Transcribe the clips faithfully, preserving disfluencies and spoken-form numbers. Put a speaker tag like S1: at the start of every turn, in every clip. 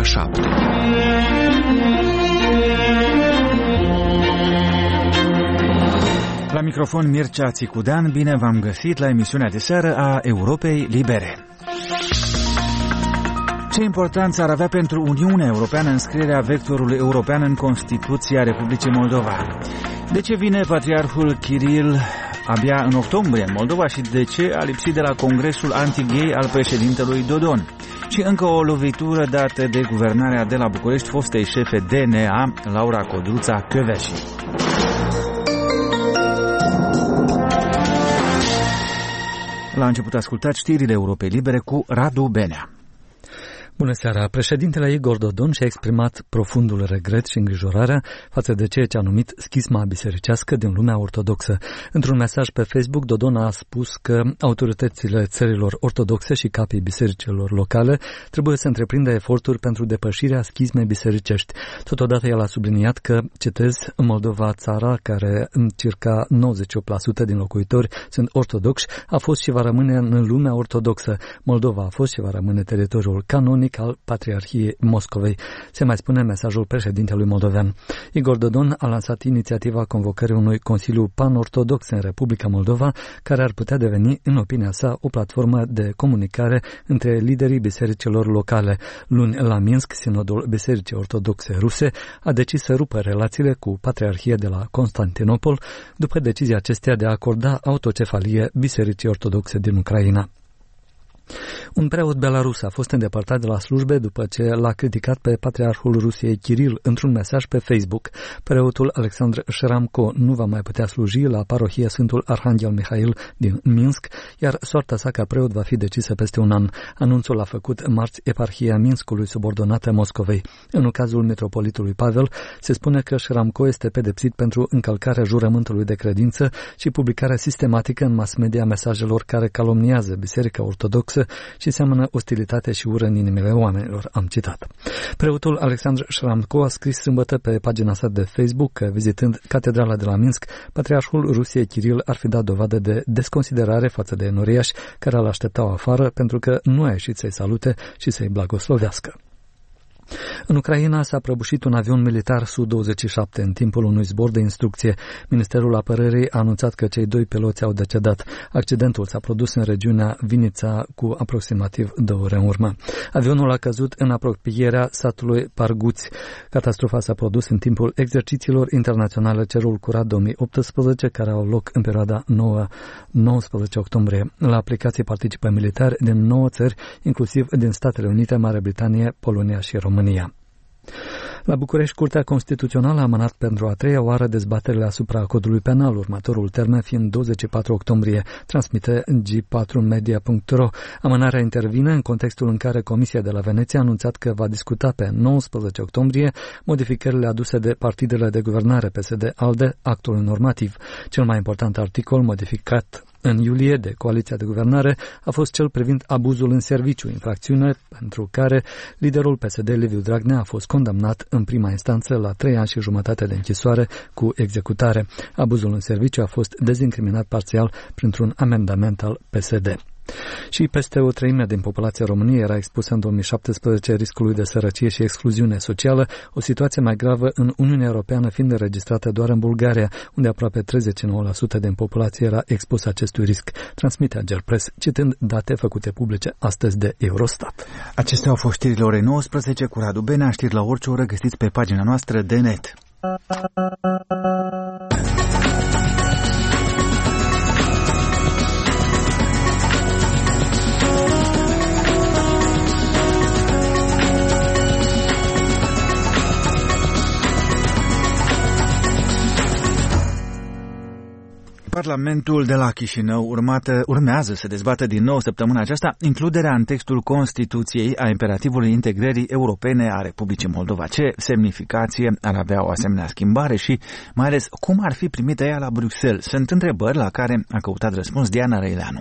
S1: șapte.
S2: La microfon Mircea Țicudean, bine v-am găsit la emisiunea de seară a Europei Libere. Ce importanță ar avea pentru Uniunea Europeană înscrierea vectorului european în Constituția Republicii Moldova? De ce vine Patriarhul Kiril abia în octombrie în Moldova și de ce a lipsit de la congresul anti-gay al președintelui Dodon? Și încă o lovitură dată de guvernarea de la București fostei șefe D N A, Laura Codruța Căveși. La început ascultați știrile Europei Libere cu Radu Benea.
S3: Bună seara! Președintele Igor Dodon și-a exprimat profundul regret și îngrijorarea față de ceea ce a numit schisma bisericească din lumea ortodoxă. Într-un mesaj pe Facebook, Dodon a spus că autoritățile țărilor ortodoxe și capii bisericilor locale trebuie să întreprindă eforturi pentru depășirea schismei bisericești. Totodată el a subliniat că, citez, în Moldova, țara care în circa nouăzeci și opt la sută din locuitori sunt ortodoxi, a fost și va rămâne în lumea ortodoxă. Moldova a fost și va rămâne teritoriul canonic al Patriarhiei Moscovei, se mai spune mesajul președintelui moldovean. Igor Dodon a lansat inițiativa convocării unui Consiliu Pan-Ortodox în Republica Moldova, care ar putea deveni, în opinia sa, o platformă de comunicare între liderii bisericilor locale. Luni, la Minsk, Sinodul Bisericii Ortodoxe Ruse a decis să rupă relațiile cu Patriarhia de la Constantinopol, după decizia acesteia de a acorda autocefalie Bisericii Ortodoxe din Ucraina. Un preot belarus a fost îndepărtat de la slujbe după ce l-a criticat pe patriarhul Rusiei Kiril într-un mesaj pe Facebook. Preotul Alexandru Șramko nu va mai putea sluji la parohia Sfântul Arhanghel Mihail din Minsk, iar soarta sa ca preot va fi decisă peste un an. Anunțul a făcut marți eparhia Minskului subordonată Moscovei. În cazul metropolitului Pavel se spune că Șramko este pedepsit pentru încălcarea jurământului de credință și publicarea sistematică în mass media mesajelor care calomniază Biserica Ortodoxă și seamănă ostilitate și ură în inimile oamenilor, am citat. Preotul Alexandru Șramko a scris sâmbătă pe pagina sa de Facebook că, vizitând catedrala de la Minsk, patriarhul Rusiei Kiril ar fi dat dovadă de desconsiderare față de enoriași care îl așteptau afară pentru că nu a ieșit să-i salute și să-i blagoslovească. În Ucraina s-a prăbușit un avion militar S U douăzeci și șapte în timpul unui zbor de instrucție. Ministerul Apărării a anunțat că cei doi piloți au decedat. Accidentul s-a produs în regiunea Vinița cu aproximativ două ore în urmă. Avionul a căzut în apropierea satului Parguți. Catastrofa s-a produs în timpul exercițiilor internaționale Cerul Curat două mii optsprezece, care au loc în perioada nouă nouăsprezece octombrie. La aplicație participă militari din nouă țări, inclusiv din Statele Unite, Marea Britanie, Polonia și România. La București, Curtea Constituțională a amânat pentru a treia oară dezbaterile asupra codului penal, următorul termen fiind douăzeci și patru octombrie, transmite G patru media punct ro. Amânarea intervine în contextul în care Comisia de la Veneția a anunțat că va discuta pe nouăsprezece octombrie modificările aduse de partidele de guvernare P S D-ALDE, actul normativ. Cel mai important articol modificat în iulie de coaliția de guvernare a fost cel privind abuzul în serviciu, infracțiune pentru care liderul P S D, Liviu Dragnea, a fost condamnat în prima instanță la trei ani și jumătate de închisoare cu executare. Abuzul în serviciu a fost dezincriminat parțial printr-un amendament al P S D. Și peste o treime din populația României era expusă în două mii șaptesprezece riscului de sărăcie și excluziune socială, o situație mai gravă în Uniunea Europeană fiind înregistrată doar în Bulgaria, unde aproape treizeci și nouă la sută din populație era expusă acestui risc, transmite Agerpres, citând date făcute publice astăzi de Eurostat.
S2: Acestea au fost știrile orei nouăsprezece cu Radu Benea, știri la orice oră găsiți pe pagina noastră de net. Parlamentul de la Chișinău urmată, urmează să dezbată din nou săptămâna aceasta includerea în textul Constituției a imperativului integrării europene a Republicii Moldova. Ce semnificație ar avea o asemenea schimbare și mai ales cum ar fi primită ea la Bruxelles? Sunt întrebări la care a căutat răspuns Diana Răileanu.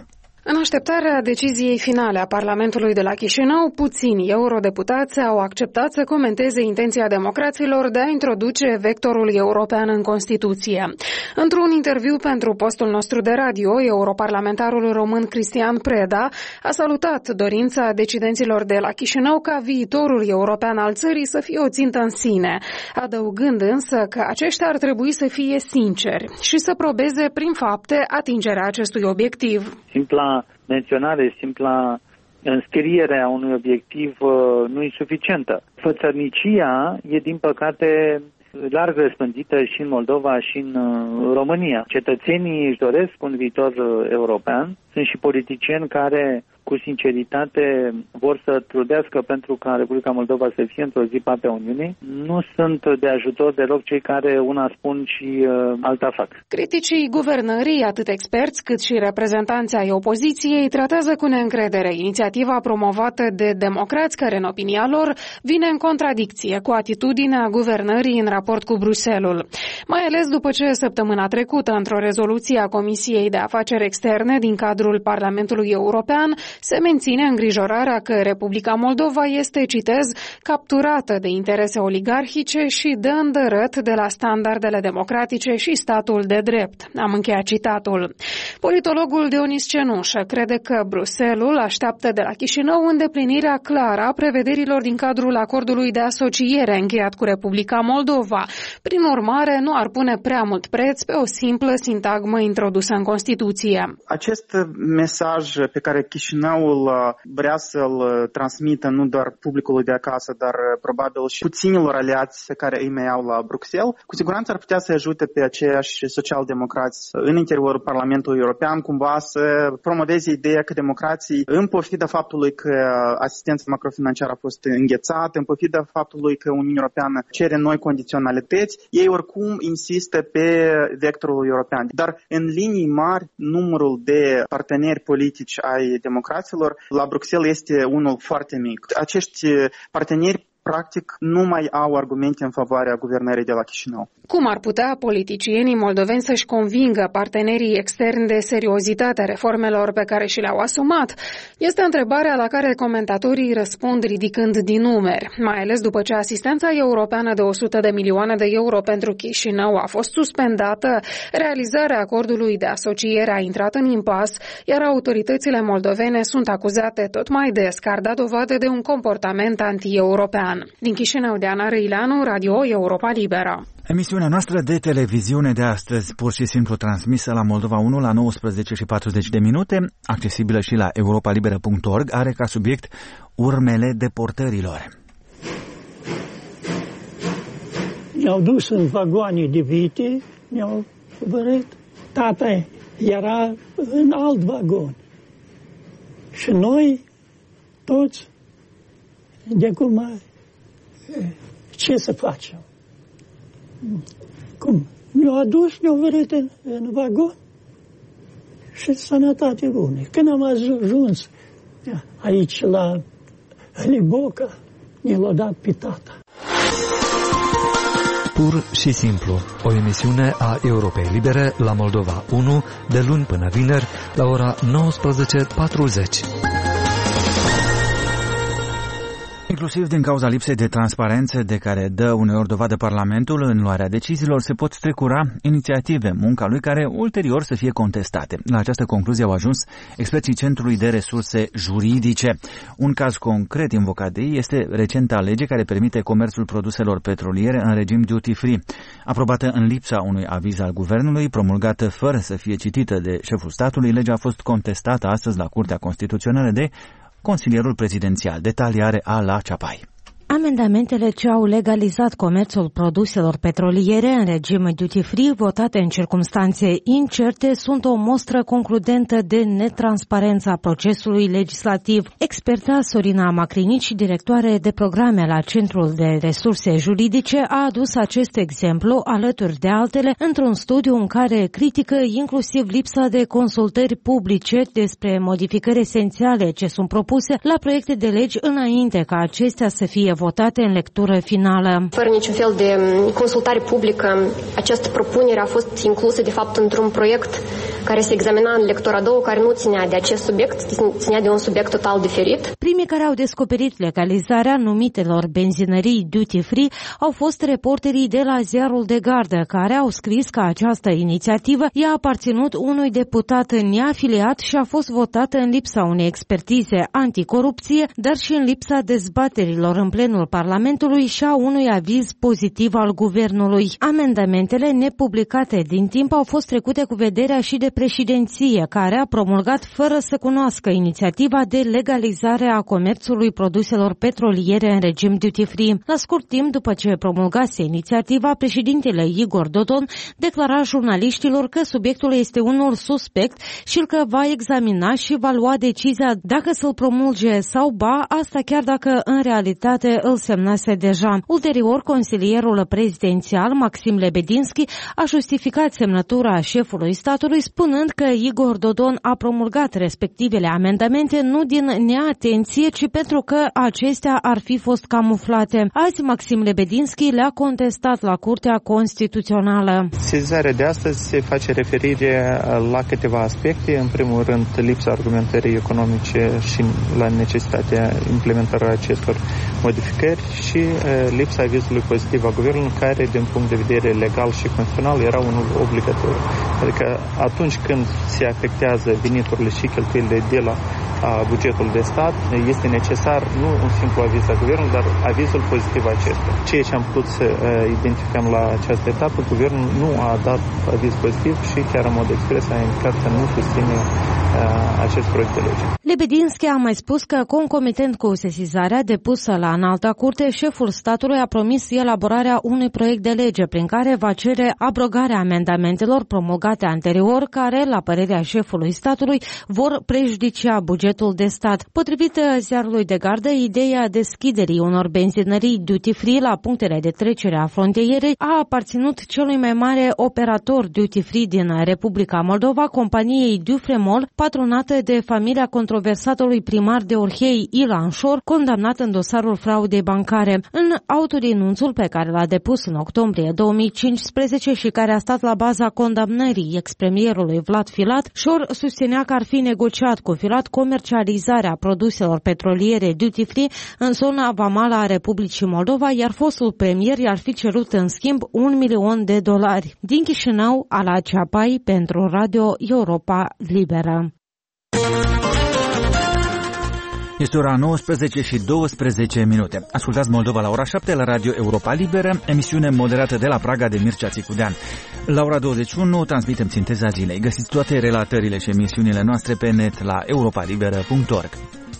S1: În așteptarea deciziei finale a Parlamentului de la Chișinău, puțini eurodeputați au acceptat să comenteze intenția democraților de a introduce vectorul european în Constituție. Într-un interviu pentru postul nostru de radio, europarlamentarul român Cristian Preda a salutat dorința decidenților de la Chișinău ca viitorul european al țării să fie o țintă în sine, adăugând însă că aceștia ar trebui să fie sinceri și să probeze prin fapte atingerea acestui obiectiv.
S4: Simpla menționare, simpla înscriere a unui obiectiv nu e suficientă. Fățărnicia e, din păcate, larg răspândită și în Moldova și în România. Cetățenii își doresc un viitor european. Sunt și politicieni care, cu sinceritate, vor să trudească pentru ca Republica Moldova să fie într-o zi partea Uniunii. Nu sunt de ajutor deloc cei care una spun și uh, alta fac.
S1: Criticii guvernării, atât experți cât și reprezentanții ai opoziției, tratează cu neîncredere inițiativa promovată de democrați care, în opinia lor, vine în contradicție cu atitudinea guvernării în raport cu Bruxelles. Mai ales după ce săptămâna trecută, într-o rezoluție a Comisiei de Afaceri Externe din cadrul Parlamentului European, se menține îngrijorarea că Republica Moldova este, citez, capturată de interese oligarhice și dă îndărăt de la standardele democratice și statul de drept. Am încheiat citatul. Politologul Dionis Cenușă crede că Bruxelles așteaptă de la Chișinău îndeplinirea clară a prevederilor din cadrul acordului de asociere încheiat cu Republica Moldova. Prin urmare, nu ar pune prea mult preț pe o simplă sintagmă introdusă în Constituție.
S5: Acest mesaj pe care Chișinăul vrea să-l transmită nu doar publicului de acasă, dar probabil și puținilor aliați pe care îi mai au la Bruxelles, cu siguranță ar putea să ajute pe aceiași social-democrați în interiorul Parlamentului European cumva să promoveze ideea că democrații, în pofida faptului că asistența macrofinanciară a fost înghețată, în pofida faptului că Uniunea Europeană cere noi condiționalități, ei oricum insistă pe vectorul european. Dar în linii mari, numărul de parteneri politici ai democraților la Bruxelles este unul foarte mic. Acești parteneri practic nu mai au argumente în favoarea guvernării de la Chișinău.
S1: Cum ar putea politicienii moldoveni să-și convingă partenerii externi de seriozitatea reformelor pe care și le-au asumat? Este întrebarea la care comentatorii răspund ridicând din numeri, mai ales după ce asistența europeană de o sută de milioane de euro pentru Chișinău a fost suspendată, realizarea acordului de asociere a intrat în impas, iar autoritățile moldovene sunt acuzate tot mai des că ar da dovadă de un comportament anti-european. Din Chișinău, Diana Răileanu, Radio Europa Liberă.
S2: Emisiunea noastră de televiziune de astăzi, pur și simplu transmisă la Moldova unu la nouăsprezece și patruzeci de minute, accesibilă și la europa liberă punct org, are ca subiect urmele deportărilor.
S6: Ne-au dus în vagoane de vite, ne-au vărât. Tata era în alt vagon. Și noi, toți, de acum, ce să facem? Cum? Ne-au adus, ne-au vărât în, în vagon și sănătate bună. Când am ajuns aici la Liboca, ne l-a dat pe tata.
S3: Pur și simplu, o emisiune a Europei Libere la Moldova unu, de luni până vineri, la ora nouăsprezece patruzeci.
S2: Inclusiv din cauza lipsei de transparență de care dă uneori dovadă Parlamentul în luarea deciziilor, se pot strecura inițiative, munca lui, care ulterior să fie contestate. La această concluzie au ajuns experții Centrului de Resurse Juridice. Un caz concret invocat de ei este recenta lege care permite comerțul produselor petroliere în regim duty-free. Aprobată în lipsa unui aviz al guvernului, promulgată fără să fie citită de șeful statului, legea a fost contestată astăzi la Curtea Constituțională de consilierul prezidențial. Detalii are Ala Ceapai.
S7: Amendamentele ce au legalizat comerțul produselor petroliere în regim duty-free, votate în circumstanțe incerte, sunt o mostră concludentă de netransparență a procesului legislativ. Experta Sorina Macrinici, directoare de programe la Centrul de Resurse Juridice, a adus acest exemplu alături de altele într-un studiu în care critică inclusiv lipsa de consultări publice despre modificări esențiale ce sunt propuse la proiecte de legi înainte ca acestea să fie votate în lectură finală.
S8: Fără niciun fel de consultare publică, această propunere a fost inclusă de fapt într-un proiect care se examina în lectura două, care nu ținea de acest subiect, ținea de un subiect total diferit.
S7: Primii care au descoperit legalizarea numitelor benzinării duty-free au fost reporterii de la Ziarul de Gardă, care au scris că această inițiativă i-a aparținut unui deputat neafiliat și a fost votată în lipsa unei expertize anticorupție, dar și în lipsa dezbaterilor în plenul Parlamentului și a unui aviz pozitiv al guvernului. Amendamentele nepublicate din timp au fost trecute cu vederea și de președinție, care a promulgat fără să cunoască inițiativa de legalizare a comerțului produselor petroliere în regim duty-free. La scurt timp după ce promulgase inițiativa, președintele Igor Dodon declara jurnaliștilor că subiectul este unul suspect și că va examina și va lua decizia dacă să-l promulge sau ba, asta chiar dacă în realitate îl semnase deja. Ulterior, consilierul prezidențial Maxim Lebedinski a justificat semnătura șefului statului spunând că Igor Dodon a promulgat respectivele amendamente nu din neatenție, ci pentru că acestea ar fi fost camuflate. Azi, Maxim Lebedinski le-a contestat la Curtea Constituțională.
S9: Sesizarea de astăzi se face referire la câteva aspecte. În primul rând, lipsa argumentării economice și la necesitatea implementării acestor modificări și lipsa avizului pozitiv a guvernului, care, din punct de vedere legal și constituțional, era unul obligatoriu. Adică atunci când se afectează veniturile și cheltuielile de la bugetul de stat, este necesar nu un simplu aviz al guvernului, dar avizul pozitiv acesta. Ceea ce am putut să identificăm la această etapă, guvernul nu a dat aviz pozitiv și chiar în mod expres a indicat că nu susține acest proiect de lege.
S7: Lebedinski a mai spus că, concomitent cu sesizarea depusă la Înalta Curte, șeful statului a promis elaborarea unui proiect de lege prin care va cere abrogarea amendamentelor promulgate anterior, care, la părerea șefului statului, vor prejudicia bugetul de stat. Potrivit Ziarului de Gardă, ideea deschiderii unor benzinării duty-free la punctele de trecere a frontierei a aparținut celui mai mare operator duty-free din Republica Moldova, companiei Dufremol, patronată de familia controversatului primar de Orhei Ilan Șor, condamnat în dosarul fraudei bancare. În autodenunțul pe care l-a depus în octombrie două mii cincisprezece și care a stat la baza condamnării ex-premierului Vlad Filat, Șor susținea că ar fi negociat cu Filat comercializarea produselor petroliere duty-free în zona vamală a Republicii Moldova, iar fostul premier i-ar fi cerut în schimb un milion de dolari. Din Chișinău, Ala Ceapai pentru Radio Europa Liberă.
S2: Este ora nouăsprezece și douăsprezece minute. Ascultați Moldova la ora șapte la Radio Europa Liberă, emisiune moderată de la Praga de Mircea Țicudean. La ora douăzeci și unu transmitem Sinteza Zilei. Găsiți toate relatările și emisiunile noastre pe net la europa liberă punct org.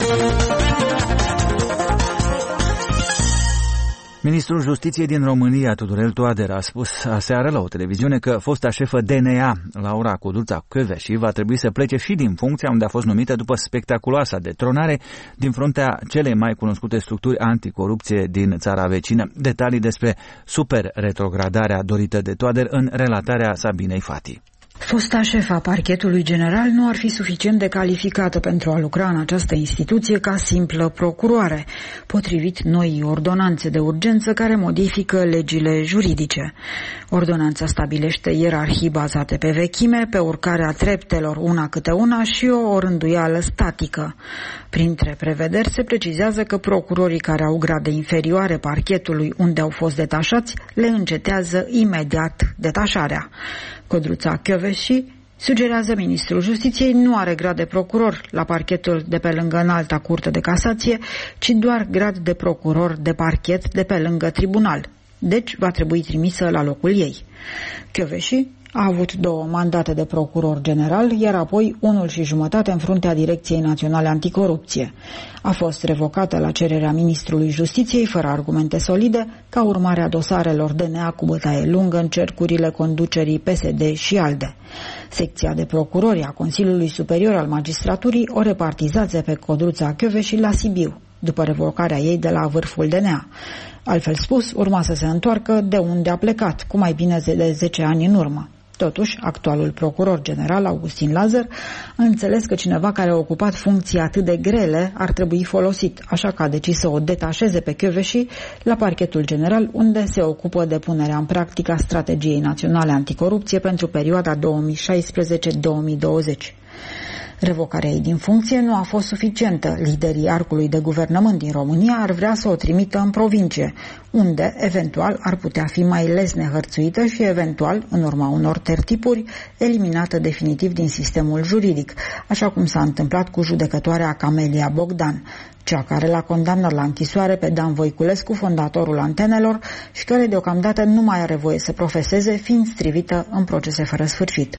S2: Ministrul Justiției din România, Tudorel Toader, a spus aseară la o televiziune că fosta șefă D N A, Laura Codruța Kövesi, va trebui să plece și din funcția unde a fost numită după spectaculoasa detronare din fruntea celei mai cunoscute structuri anticorupție din țara vecină. Detalii despre super-retrogradarea dorită de Toader în relatarea Sabinei Fati.
S10: Fosta șefa parchetului general nu ar fi suficient de calificată pentru a lucra în această instituție ca simplă procuroare, potrivit noii ordonanțe de urgență care modifică legile juridice. Ordonanța stabilește ierarhii bazate pe vechime, pe urcarea treptelor una câte una și o rânduială statică. Printre prevederi se precizează că procurorii care au grade inferioare parchetului unde au fost detașați le încetează imediat detașarea. Codruța Kövesi, sugerează ministrul Justiției, nu are grad de procuror la parchetul de pe lângă Înalta Curte de Casație, ci doar grad de procuror de parchet de pe lângă tribunal. Deci va trebui trimisă la locul ei. Kövesi a avut două mandate de procuror general, iar apoi unul și jumătate în fruntea Direcției Naționale Anticorupție. A fost revocată la cererea ministrului Justiției, fără argumente solide, ca urmare a dosarelor D N A cu bătaie lungă în cercurile conducerii P S D și ALDE. Secția de procurori a Consiliului Superior al Magistraturii o repartizează pe Codruța Kövesi la Sibiu, după revocarea ei de la vârful D N A. Altfel spus, urma să se întoarcă de unde a plecat, cu mai bine de zece ani în urmă. Totuși, actualul procuror general, Augustin Lazar, a înțeles că cineva care a ocupat funcții atât de grele ar trebui folosit, așa că a decis să o detașeze pe Kövesi la parchetul general, unde se ocupă de punerea în practică a strategiei naționale anticorupție pentru perioada două mii șaisprezece două mii douăzeci. Revocarea ei din funcție nu a fost suficientă. Liderii arcului de guvernământ din România ar vrea să o trimită în provincie, unde, eventual, ar putea fi mai lesne hărțuită și, eventual, în urma unor tertipuri, eliminată definitiv din sistemul juridic, așa cum s-a întâmplat cu judecătoarea Camelia Bogdan, cea care l-a condamnat la închisoare pe Dan Voiculescu, fondatorul Antenelor, și care deocamdată nu mai are voie să profeseze, fiind strivită în procese fără sfârșit.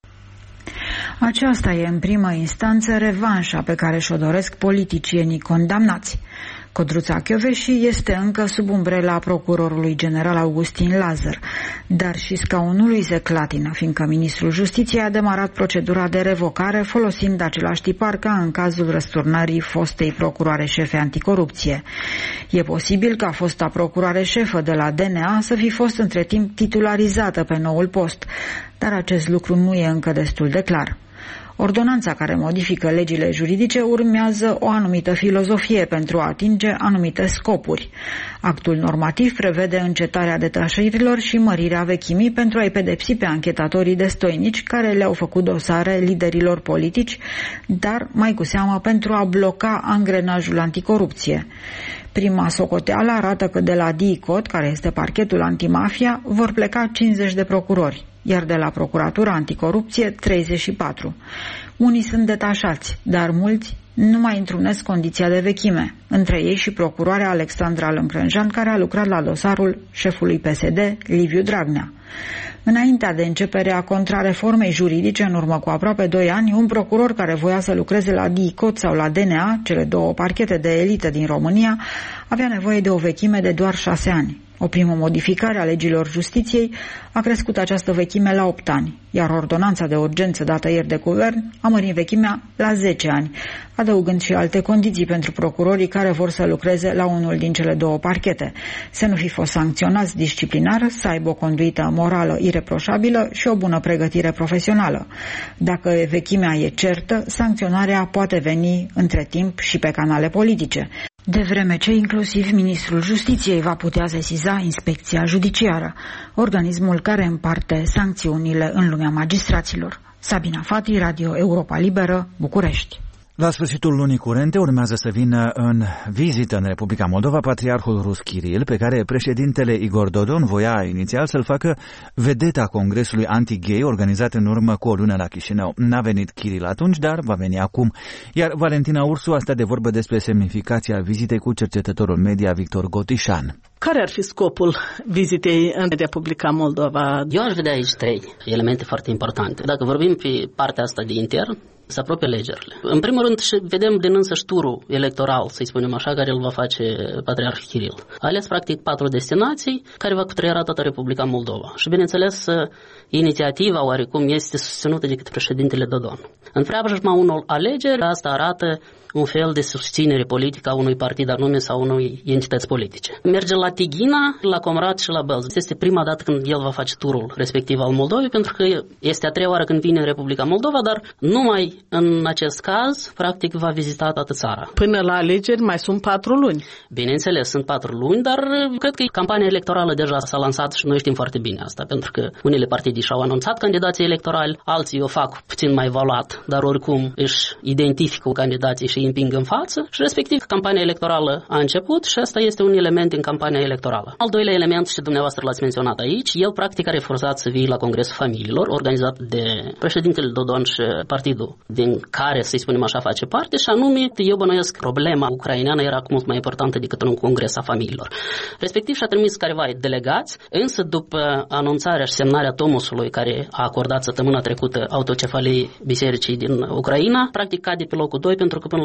S10: Aceasta e, în primă instanță, revanșa pe care și-o doresc politicienii condamnați. Codruța Kövesi este încă sub umbrela procurorului general Augustin Lazar, dar și scaunul lui se clatină, fiindcă ministrul Justiției a demarat procedura de revocare folosind același tipar ca în cazul răsturnării fostei procuroare șefe anticorupție. E posibil ca fosta procuroare șefă de la D N A să fi fost între timp titularizată pe noul post, dar acest lucru nu e încă destul de clar. Ordonanța care modifică legile juridice urmează o anumită filozofie pentru a atinge anumite scopuri. Actul normativ prevede încetarea detașărilor și mărirea vechimii pentru a-i pedepsi pe anchetatorii destoinici care le-au făcut dosare liderilor politici, dar mai cu seamă pentru a bloca angrenajul anticorupție. Prima socoteală arată că de la D I C O T, care este parchetul antimafia, vor pleca cincizeci de procurori, iar de la Procuratura Anticorupție treizeci și patru. Unii sunt detașați, dar mulți nu mai întrunesc condiția de vechime, între ei și procuroarea Alexandra Lâmprânjan, care a lucrat la dosarul șefului P S D, Liviu Dragnea. Înaintea de începerea contrareformei juridice, în urmă cu aproape doi ani, un procuror care voia să lucreze la D I C O T sau la D N A, cele două parchete de elită din România, avea nevoie de o vechime de doar șase ani. O primă modificare a legilor justiției a crescut această vechime la opt ani, iar ordonanța de urgență dată ieri de guvern a mărit vechimea la zece ani, adăugând și alte condiții pentru procurorii care vor să lucreze la unul din cele două parchete: să nu fi fost sancționați disciplinar, să aibă o conduită morală ireproșabilă și o bună pregătire profesională. Dacă vechimea e certă, sancționarea poate veni între timp și pe canale politice, de vreme ce inclusiv ministrul Justiției va putea sesiza Inspecția Judiciară, organismul care împarte sancțiunile în lumea magistraților. Sabina Fati, Radio Europa Liberă, București.
S2: La sfârșitul lunii curente urmează să vină în vizită în Republica Moldova patriarhul rus Kiril, pe care președintele Igor Dodon voia inițial să-l facă vedeta congresului anti-gay organizat în urmă cu o lună la Chișinău. N-a venit Kiril atunci, dar va veni acum. Iar Valentina Ursu a stat de vorbă despre semnificația vizitei cu cercetătorul media Victor Gotișan.
S11: Care ar fi scopul vizitei în Republica Moldova?
S12: Eu aș vedea aici trei elemente foarte importante. Dacă vorbim pe partea asta de intern, se apropie alegerile. În primul rând, vedem din însăși turul electoral, să-i spunem așa, care îl va face Patriarh Kiril. A ales, practic, patru destinații care va cutreiera toată Republica Moldova. Și, bineînțeles, inițiativa, oarecum, este susținută de către președintele Dodon. În preajma unor alegeri, asta arată un fel de susținere politică a unui partid anume sau unui entități politice. Merge la Tighina, la Comrat și la Belz. Este prima dată când el va face turul respectiv al Moldovei, pentru că este a treia oară când vine în Republica Moldova, dar numai în acest caz, practic, va vizita toată țara.
S11: Până la alegeri mai sunt patru luni.
S12: Bineînțeles, sunt patru luni, dar cred că campania electorală deja s-a lansat și noi știm foarte bine asta, pentru că unele partide și-au anunțat candidații electorali, alții o fac puțin mai valuat, dar oricum își identifică candidații și îi împing în față și respectiv campania electorală a început și asta este un element din campania electorală. Al doilea element, și dumneavoastră l-ați menționat aici, el practic a refuzat să vie la Congresul Familiilor, organizat de președintele Dodon și partidul din care, să-i spunem așa, face parte, și anume, eu bănuiesc, problema ucraineană era mult mai importantă decât un congres a familiilor. Respectiv și-a trimis careva delegați, însă după anunțarea și semnarea Tomosului care a acordat săptămâna trecută autocefaliei bisericii din Ucraina, practic cade pe locul doi, pentru că până la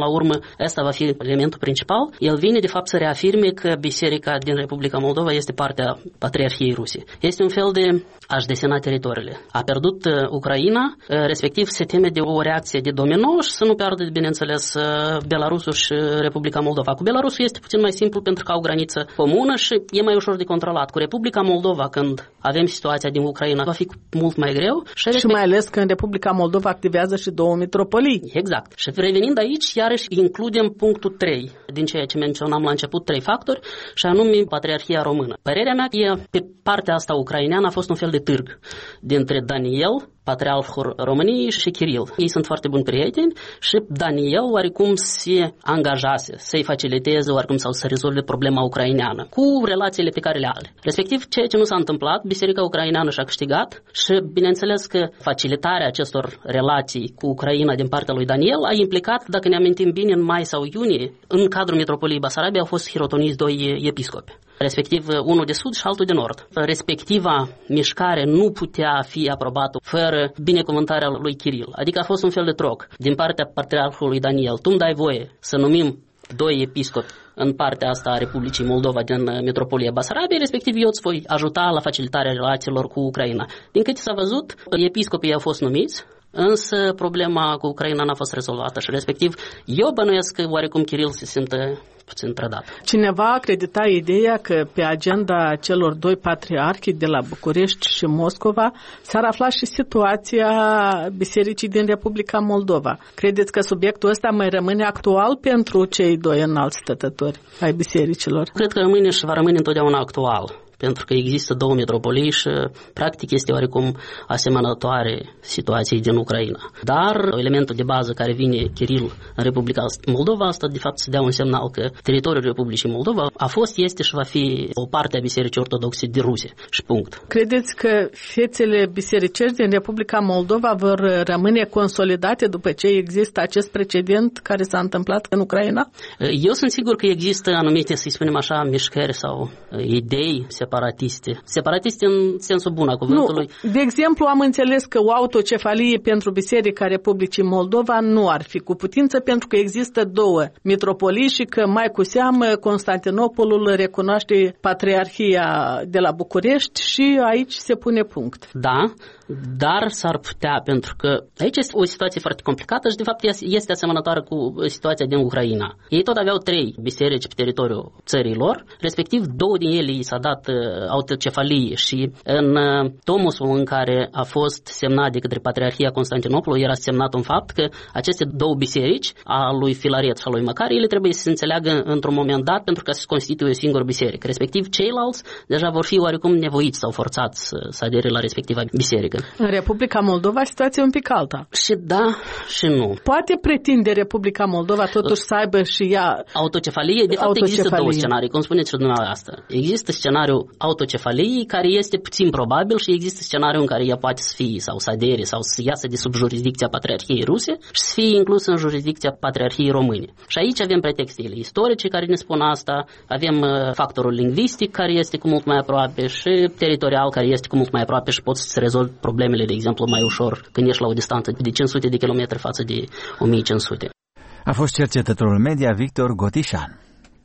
S12: la urmă, ăsta va fi elementul principal. El vine, de fapt, să reafirme că biserica din Republica Moldova este partea Patriarhiei Ruse. Este un fel de a-și desena teritoriile. A pierdut uh, Ucraina, uh, respectiv se teme de o reacție de domino și să nu piardă, bineînțeles, uh, Belarusul și Republica Moldova. Cu Belarusul este puțin mai simplu pentru că au graniță comună și e mai ușor de controlat. Cu Republica Moldova, când avem situația din Ucraina, va fi mult mai greu. Și, respect...
S11: și mai ales că în Republica Moldova activează și două mitropolii.
S12: Exact. Și revenind aici, iarăși includem punctul trei din ceea ce menționam la început, trei factori, și anume Patriarhia Română. Părerea mea e, pe partea asta ucraineană a fost un fel de târg dintre Daniel, Patriarhul României, și Kiril. Ei sunt foarte buni prieteni și Daniel oarecum se angajase să-i faciliteze oarecum sau să rezolve problema ucraineană cu relațiile pe care le are. Respectiv, ceea ce nu s-a întâmplat, biserica ucraineană și-a câștigat și bineînțeles că facilitarea acestor relații cu Ucraina din partea lui Daniel a implicat, dacă ne amintim bine, în mai sau iunie, în cadrul Metropoliei Basarabia au fost hirotoniți doi episcopi, respectiv unul de sud și altul de nord. Respectiva mișcare nu putea fi aprobată fără binecuvântarea lui Kiril. Adică a fost un fel de troc din partea Patriarhului Daniel. Tu îmi dai voie să numim doi episcopi în partea asta a Republicii Moldova din Metropolia Basarabia, respectiv eu îți voi ajuta la facilitarea relațiilor cu Ucraina. Din câte s-a văzut, episcopii au fost numiți, însă problema cu Ucraina n-a fost rezolvată și respectiv eu bănuiesc că oarecum Kiril se simte puțin trădat.
S11: Cineva acredita ideea că pe agenda celor doi patriarhi de la București și Moscova s-ar afla și situația bisericii din Republica Moldova. Credeți că subiectul ăsta mai rămâne actual pentru cei doi înalți stătători ai bisericilor?
S12: Cred că rămâne și va rămâne întotdeauna actual, pentru că există două metropolii și practic este oarecum asemănătoare situației din Ucraina. Dar elementul de bază care vine Kiril în Republica Moldova, asta de fapt se dea un semnal că teritoriul Republicii Moldova a fost, este și va fi o parte a Bisericii Ortodoxe de Rusie. Și punct.
S11: Credeți că fețele bisericești din Republica Moldova vor rămâne consolidate după ce există acest precedent care s-a întâmplat în Ucraina?
S12: Eu sunt sigur că există anumite, să-i spunem așa, mișcări sau idei separatiste. Separatiste în sensul bun a cuvântului.
S11: Nu, de exemplu, am înțeles că o autocefalie pentru Biserica Republicii Moldova nu ar fi cu putință pentru că există două mitropolii și că mai cu seamă Constantinopolul recunoaște Patriarhia de la București și aici se pune punct.
S12: Da, dar s-ar putea, pentru că aici este o situație foarte complicată și de fapt este asemănătoare cu situația din Ucraina. Ei tot aveau trei biserici pe teritoriul țării lor, respectiv două din ele i s-a dat autocefalie și în tomusul în care a fost semnat de către Patriarhia Constantinopolului era semnat un fapt că aceste două biserici, a lui Filaret și a lui Macari, ele trebuie să se înțeleagă într-un moment dat pentru că se constituie o singură biserică. Respectiv, ceilalți deja vor fi oarecum nevoiți sau forțați să adere la respectiva biserică.
S11: În Republica Moldova situația e un pic alta.
S12: Și da și nu.
S11: Poate pretinde Republica Moldova totuși să aibă și ea
S12: autocefalie? De fapt autocefalie. Există două scenarii, cum spuneți și dumneavoastră. Există scenariul autocefaliei care este puțin probabil și există scenariul în care ea poate să fie sau să adere sau să iasă de sub jurisdicția Patriarhiei Ruse și să fie inclusă în jurisdicția Patriarhiei Române. Și aici avem pretextele istorice care ne spun asta, avem factorul lingvistic care este cu mult mai aproape și teritorial care este cu mult mai aproape și poți să rezolvi problemele, de exemplu, mai ușor când ești la o distanță de cinci sute de kilometri față de o mie cinci sute.
S2: A fost cercetătorul media Victor Gotișan.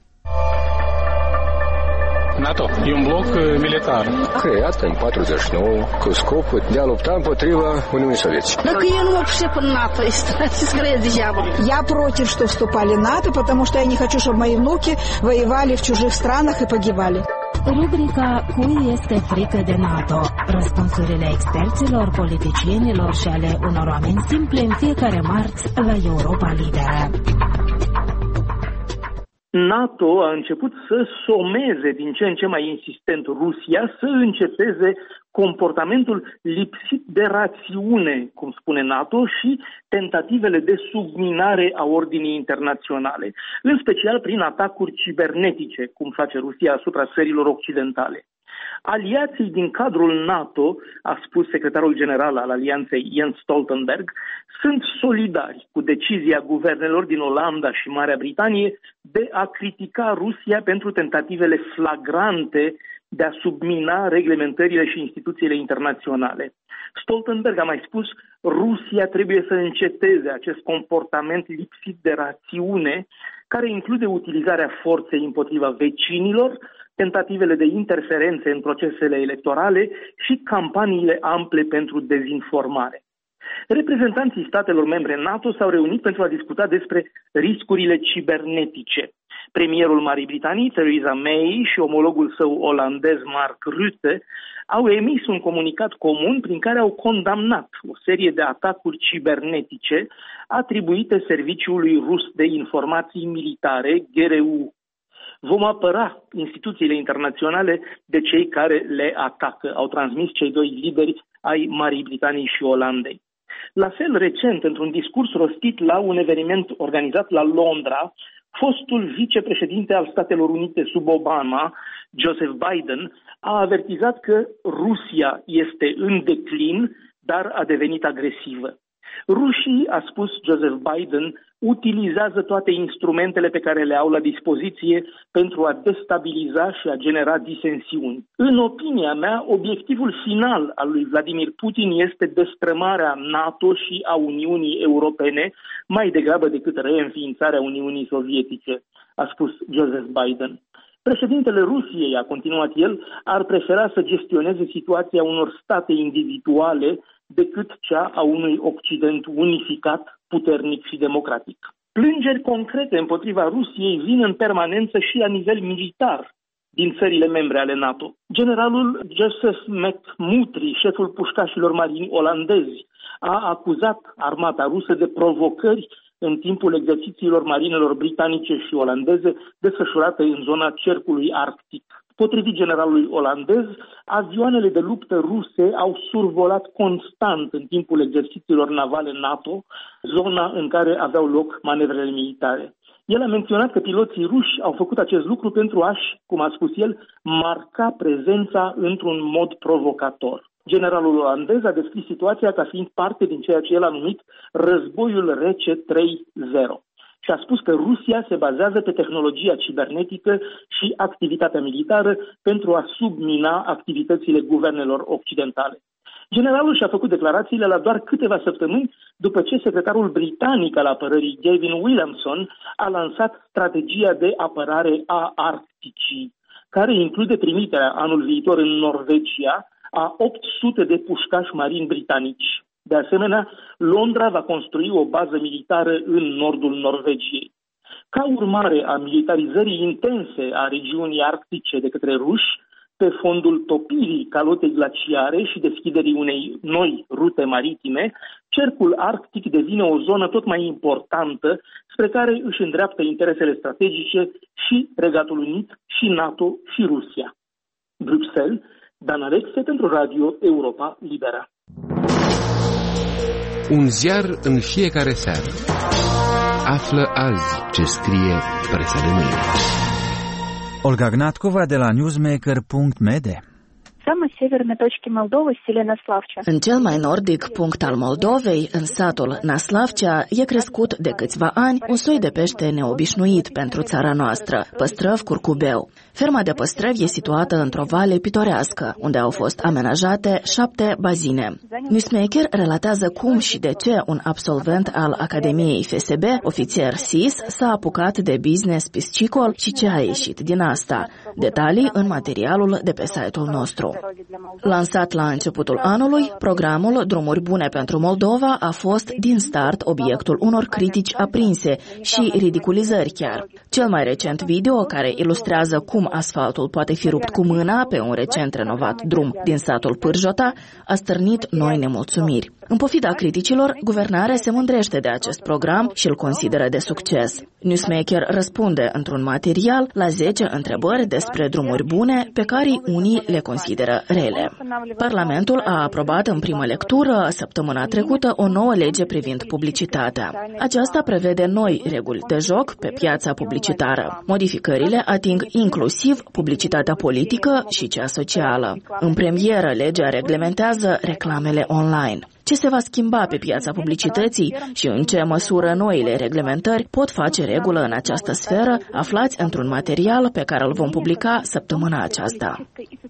S13: NATO e un bloc militar
S14: creat în patruzeci și nouă cu scopul de a lupta împotriva Uniunii Sovietice.
S15: Так я не вообще по НАТО, скорее дьявол.
S16: Я против, что вступали в НАТО, потому что я не хочу, чтобы мои внуки воевали в чужих странах и погибали.
S7: Rubrica Cui este frică de NATO? Răspunsurile experților, politicienilor și ale unor oameni simple în fiecare marți la Europa Liberă.
S17: NATO a început să someze din ce în ce mai insistent Rusia să înceteze comportamentul lipsit de rațiune, cum spune NATO, și tentativele de subminare a ordinii internaționale, în special prin atacuri cibernetice, cum face Rusia asupra țărilor occidentale. Aliații din cadrul NATO, a spus secretarul general al alianței Jens Stoltenberg, sunt solidari cu decizia guvernelor din Olanda și Marea Britanie de a critica Rusia pentru tentativele flagrante de a submina reglementările și instituțiile internaționale. Stoltenberg a mai spus, Rusia trebuie să înceteze acest comportament lipsit de rațiune, care include utilizarea forței împotriva vecinilor, tentativele de interferențe în procesele electorale și campaniile ample pentru dezinformare. Reprezentanții statelor membre NATO s-au reunit pentru a discuta despre riscurile cibernetice. Premierul Marii Britanii, Theresa May, și omologul său olandez, Mark Rutte, au emis un comunicat comun prin care au condamnat o serie de atacuri cibernetice atribuite Serviciului Rus de Informații Militare, G R U. Vom apăra instituțiile internaționale de cei care le atacă, au transmis cei doi lideri ai Marii Britanii și Olandei. La fel, recent, într-un discurs rostit la un eveniment organizat la Londra, fostul vicepreședinte al Statelor Unite sub Obama, Joseph Biden, a avertizat că Rusia este în declin, dar a devenit agresivă. Rușii, a spus Joseph Biden, utilizează toate instrumentele pe care le au la dispoziție pentru a destabiliza și a genera disensiuni. În opinia mea, obiectivul final al lui Vladimir Putin este destrămarea NATO și a Uniunii Europene, mai degrabă decât reînființarea Uniunii Sovietice, a spus Joseph Biden. Președintele Rusiei, a continuat el, ar prefera să gestioneze situația unor state individuale decât cea a unui Occident unificat, puternic și democratic. Plângeri concrete împotriva Rusiei vin în permanență și la nivel militar din țările membre ale NATO. Generalul Joseph McMurtry, șeful pușcașilor marini olandezi, a acuzat armata rusă de provocări în timpul exercițiilor marinelor britanice și olandeze desfășurate în zona cercului arctic. Potrivit generalului olandez, avioanele de luptă ruse au survolat constant în timpul exercițiilor navale NATO, zona în care aveau loc manevrele militare. El a menționat că piloții ruși au făcut acest lucru pentru a-și, cum a spus el, marca prezența într-un mod provocator. Generalul olandez a descris situația ca fiind parte din ceea ce el a numit războiul rece trei zero. Și a spus că Rusia se bazează pe tehnologia cibernetică și activitatea militară pentru a submina activitățile guvernelor occidentale. Generalul și-a făcut declarațiile la doar câteva săptămâni după ce secretarul britanic al apărării, Gavin Williamson, a lansat strategia de apărare a Arcticii, care include trimiterea anul viitor în Norvegia a opt sute de pușcași marini britanici. De asemenea, Londra va construi o bază militară în nordul Norvegiei. Ca urmare a militarizării intense a regiunii arctice de către ruși, pe fondul topirii calotei glaciare și deschiderii unei noi rute maritime, cercul arctic devine o zonă tot mai importantă spre care își îndreaptă interesele strategice și Regatul Unit, și NATO, și Rusia. Bruxelles, Dan Alexe pentru Radio Europa Libera.
S18: Un ziar în fiecare seară. Află azi ce scrie presa de mâine.
S2: Olga Gnatkova de la newsmaker punct m e d.
S19: În cel mai nordic punct al Moldovei, în satul Naslavcea, e crescut de câțiva ani un soi de pește neobișnuit pentru țara noastră, păstrăv curcubeu. Ferma de păstrăvi e situată într-o vale pitorească, unde au fost amenajate șapte bazine. Newsmaker relatează cum și de ce un absolvent al Academiei F S B, ofițer S I S, s-a apucat de business piscicol și ce a ieșit din asta. Detalii în materialul de pe site-ul nostru. Lansat la începutul anului, programul Drumuri Bune pentru Moldova a fost din start obiectul unor critici aprinse și ridiculizări chiar. Cel mai recent video, care ilustrează cum asfaltul poate fi rupt cu mâna pe un recent renovat drum din satul Pârjota, a stârnit noi nemulțumiri. În pofida criticilor, guvernarea se mândrește de acest program și îl consideră de succes. Newsmaker răspunde într-un material la zece întrebări despre drumuri bune pe care unii le consideră rele. Parlamentul a aprobat în primă lectură săptămâna trecută o nouă lege privind publicitatea. Aceasta prevede noi reguli de joc pe piața publicitară. Modificările ating inclusiv publicitatea politică și cea socială. În premieră, legea reglementează reclamele online. Ce se va schimba pe piața publicității și în ce măsură noile reglementări pot face regulă în această sferă, aflați într-un material pe care îl vom publica săptămâna aceasta.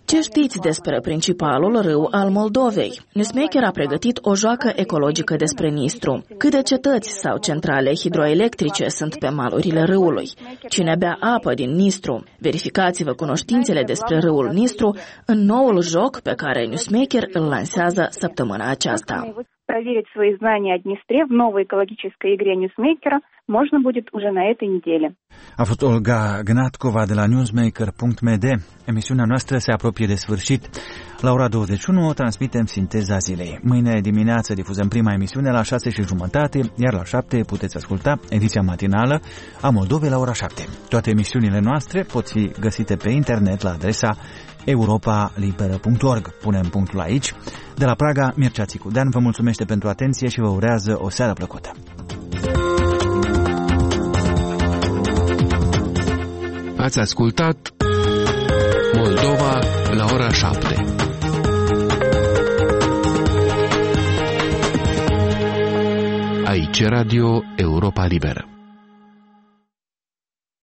S19: Ce știți despre principalul râu al Moldovei? Newsmaker a pregătit o joacă ecologică despre Nistru. Câte cetăți sau centrale hidroelectrice sunt pe malurile râului? Cine bea apă din Nistru? Verificați-vă cunoștințele despre râul Nistru în noul joc pe care Newsmaker îl lansează săptămâna aceasta.
S20: Проверить свои знания о Днестре в новой экологической игре Newsmaker можно будет уже на этой неделе.
S2: A fost Olga Gnatkova de la newsmaker punct m d. Emisiunea noastră se apropie de sfârșit. La ora douăzeci și unu o transmitem Sinteza Zilei. Mâine dimineață difuzăm prima emisiune la șase și jumătate, iar la șapte puteți asculta ediția matinală a Moldovei la ora șapte. Toate emisiunile noastre pot fi găsite pe internet la adresa europa liberă punct org. Punem punctul aici. De la Praga, Mircea Țicudean vă mulțumește pentru atenție și vă urează o seară plăcută.
S18: Ați ascultat Moldova la ora șapte. Aici Radio Europa Liberă.